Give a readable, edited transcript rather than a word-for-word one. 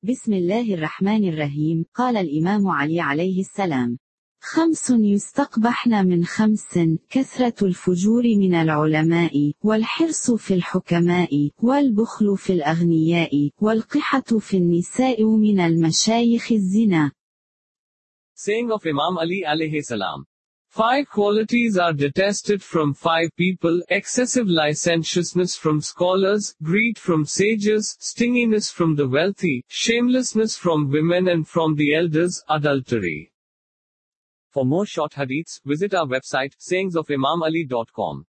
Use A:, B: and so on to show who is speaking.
A: بسم الله الرحمن الرحيم. قال الإمام علي عليه السلام: 5 يستقبحن من 5: كثرة الفجور من العلماء، والحرص في الحكماء، والبخل في الأغنياء، والقحة في النساء، من المشايخ الزنا.
B: Saying of Imam Ali alayhi salam. 5 qualities are detested from 5 people: excessive licentiousness from scholars, greed from sages, stinginess from the wealthy, shamelessness from women and from the elders, adultery. For more short hadiths, visit our website, sayingsofimamali.com.